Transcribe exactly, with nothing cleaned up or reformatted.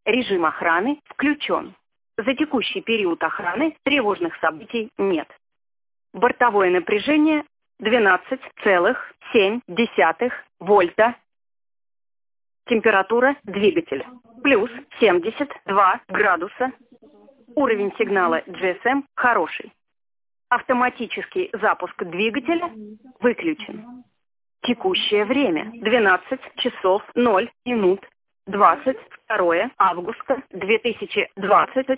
Режим охраны включен. За текущий период охраны тревожных событий нет. Бортовое напряжение двенадцать целых семь десятых вольта. Температура двигателя плюс семьдесят два градуса. Уровень сигнала джи эс эм хороший. Автоматический запуск двигателя выключен. Текущее время двенадцать часов ноль минут. двадцать второе августа две тысячи двадцать